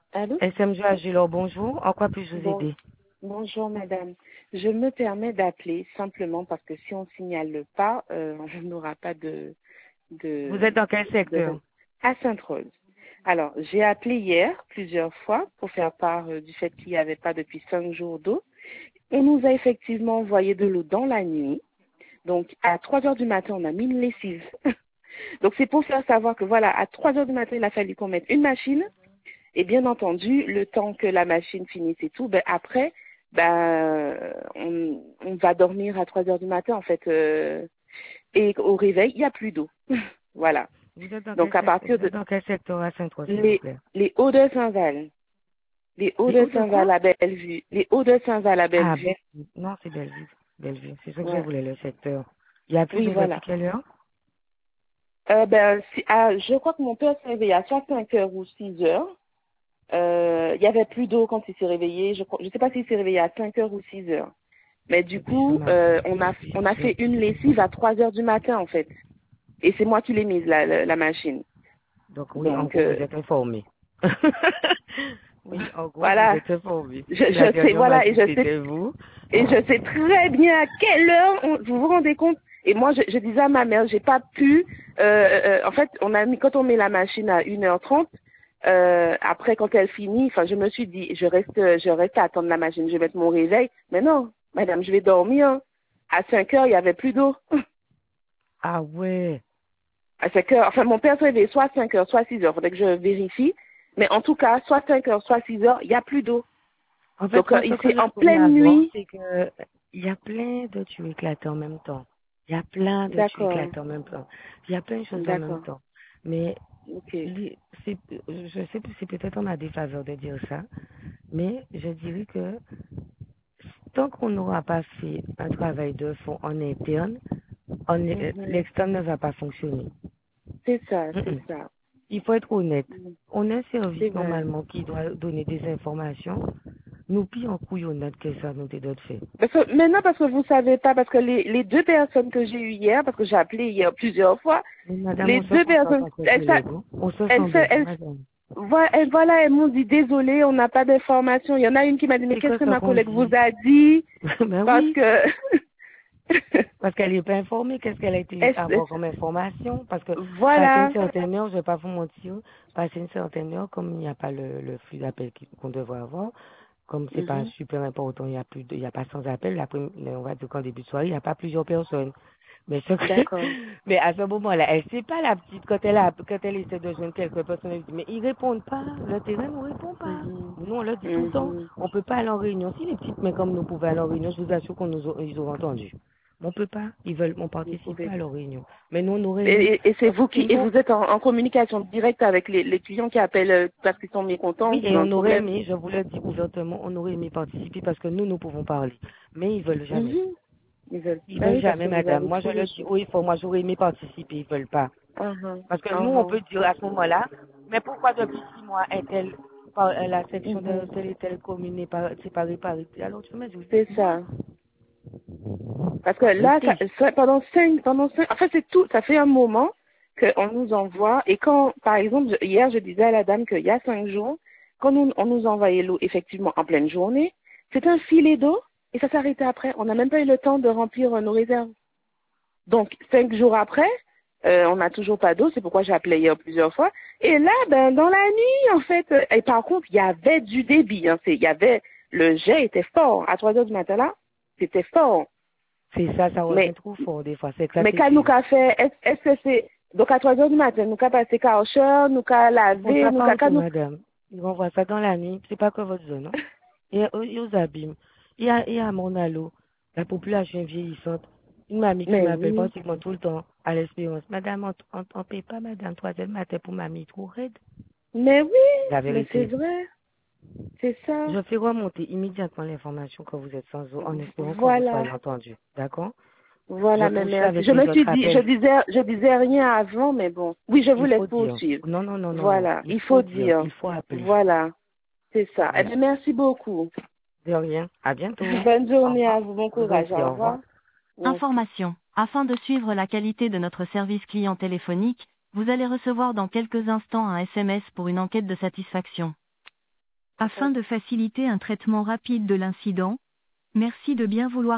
Allô? SMG Agilor, bonjour. En quoi puis-je vous Bon, aider? bonjour madame. Je me permets d'appeler simplement parce que si on signale pas, on n'aura pas Vous êtes de, dans quel secteur? à Sainte-Rose. Alors, j'ai appelé hier plusieurs fois pour faire part du fait qu'il n'y avait pas depuis 5 jours d'eau. On nous a effectivement envoyé de l'eau dans la nuit. Donc, à 3 heures du matin, on a mis une lessive. Donc, c'est pour faire savoir que voilà, à 3 heures du matin, il a fallu qu'on mette une machine. Et bien entendu, le temps que la machine finisse et tout, ben après, on va dormir à 3 heures du matin en fait. Et au réveil, il n'y a plus d'eau. Voilà. Vous êtes dans quel Donc à secteur? partir Vous de êtes dans quel secteur à Saint-Ouen, s'il vous les, plaît? les Hauts de Saint-Val, les Hauts Les de hauts de Saint-Val quoi? à Bellevue, les Hauts de Saint-Val à Ah, Bellevue. Bellevue. Non, c'est Bellevue. Bellevue. C'est ça que je Ouais. voulais, le secteur. Il y a plus Oui, d'eau voilà. depuis quelle heure? Je crois que mon père s'est réveillé à soit 5 heures ou 6 heures. Il y avait plus d'eau quand il s'est réveillé. Je sais pas s'il s'est réveillé à 5 heures ou 6 heures. Mais du Depuis ce coup, matin. on a fait une lessive à 3 heures du matin en fait. Et c'est moi qui l'ai mise la machine. Donc oui, en Donc gros, vous êtes informé. Oui, en gros, vous voilà, êtes informé. Puisque la je sais dernière m'a voilà dit que c'était vous. et je sais très bien à quelle heure vous vous rendez compte. Et moi je disais à ma mère, j'ai pas pu. En fait, on a mis quand on met la machine à 1h30. Après quand elle finit, enfin je me suis dit je reste à attendre la machine, je vais mettre mon réveil. Mais non, madame, je vais dormir. À 5 heures, il y avait plus d'eau. Ah ouais. À 5 heures, enfin, mon père se réveille soit à 5 heures, soit à 6 heures. Faudrait que je vérifie. Mais en tout cas, soit 5 heures, soit 6 heures, il n'y a plus d'eau. En fait, Donc, moi, ce que ici, je en voulais pleine avoir, nuit. c'est que il y a plein de tuyaux éclatés en même temps. Il y a plein de tuyaux D'accord, éclatés en même temps. Il y a plein de choses en même d'accord. temps. Mais Ok. je sais que c'est peut-être en ma défaveur de dire ça, mais je dirais que tant qu'on n'aura pas fait un travail de fond en interne, Mhm. l'externe ne va pas fonctionner. C'est ça, Mm, c'est mm. ça. Il faut être honnête. Mhm. On a un service C'est vrai. normalement qui doit donner des informations. Nous, puis en couillonnade que ça nous est d'autres fait. Maintenant, parce que vous savez pas, parce que les deux personnes que j'ai eues hier, parce que j'ai appelé hier plusieurs fois, Mais madame, les on se deux sent bien personnes, quand c'est collègue, hein. On se elles, sent bien, se- hein, elles, madame. voilà, elles m'ont dit désolé, on n'a pas d'informations. Il y en a une qui m'a dit mais C'est qu'est-ce quoi que ça ma qu'on collègue vous dit? a dit? Ben Parce oui, que parce qu'elle n'est pas informée. Qu'est-ce qu'elle a été Est-ce- avoir comme information? Parce que passer une voilà. certaine heure, je vais pas vous mentir, passer une certaine heure, comme il n'y a pas le flux d'appels qu'on devrait avoir, comme c'est pas Mhm. super important, il y a pas sans appel, on va dire qu'en début de soirée, il n'y a pas plusieurs personnes. Mais, D'accord. mais à ce moment-là, elle sait pas la petite, quand elle essaie de joindre quelques personnes, elle dit, mais ils répondent pas, le terrain ne répond pas. Mhm. Nous, on leur dit tout le temps, Mhm. on peut pas aller en réunion. Si les petites mains comme nous pouvaient aller en réunion, je vous assure ils auront entendu. Mais on peut pas, on Vous participe pouvez pas à pas. leur réunion. Mais nous, on aurait aimé, Et c'est vous qui, il et faut, vous êtes en communication directe avec les clients qui appellent parce qu'ils sont mécontents oui, ou et dans le on aurait problème. aimé, je vous le dis ouvertement, on aurait aimé participer parce que nous pouvons parler. Mais ils veulent jamais. Mhm. Ils veulent. Ils Bah veulent oui, parce jamais, que vous madame. avez Moi, je trop de le dis choses. haut et fort. Moi, j'aurais aimé participer. Ils veulent pas. Mhm. Parce que nous, on Mhm. peut dire à ce moment-là, mais pourquoi depuis 6 mois est-elle, la section de Mhm. telle et telle commune n'est pas séparée par été? Alors, tu me dis, C'est 6 mois. ça. Parce que là, Arrêtez. en fait, c'est tout, ça fait un moment qu'on nous envoie, et quand, par exemple, hier, je disais à la dame qu'il y a 5 jours, quand on nous envoyait l'eau, effectivement, en pleine journée, c'était un filet d'eau, et ça s'arrêtait après. On n'a même pas eu le temps de remplir nos réserves. Donc, 5 jours après, on n'a toujours pas d'eau, c'est pourquoi j'ai appelé hier plusieurs fois. Et là, ben, dans la nuit, en fait, et par contre, il y avait du débit, hein, le jet était fort. À 3 heures du matin, là, c'était fort. C'est ça, ça Mais revient trop fort des fois. C'est ça, mais c'est quand nous sûr. qu'a fait, est-ce que c'est, donc à 3 heures du matin, nous qu'a passé Karcher, nous qu'a Ils font lavé, ça nous qu'a, partout, madame. Ils renvoient ça dans la nuit. C'est pas que votre zone, hein. Et aux abîmes. Il y a mon allo, la population vieillissante. Une mamie qui mais m'appelle oui, pratiquement tout le temps à l'espérance. Madame, on paye pas, madame, 3 heures du matin pour mamie trop raide. mais oui, La mais c'est vérité. vrai, c'est ça. Je fais remonter immédiatement l'information que vous êtes sans eau en espérant que vous Voilà, soyez entendu. D'accord? voilà, mais Je suis merci. avec Je les me suis autres dit, appels. je disais rien avant, mais bon. Oui, je vous Il laisse faut dire. poursuivre. Non, non, non, non, non. Voilà, Il il faut faut dire. dire. Il faut appeler. Voilà, c'est ça. Eh Oui. bien, merci beaucoup. De rien. À bientôt. Bonne Au journée à revoir. vous, bon Vous courage, aussi, au au revoir. revoir. Merci. Information. Afin de suivre la qualité de notre service client téléphonique, vous allez recevoir dans quelques instants un SMS pour une enquête de satisfaction. Afin de faciliter un traitement rapide de l'incident, merci de bien vouloir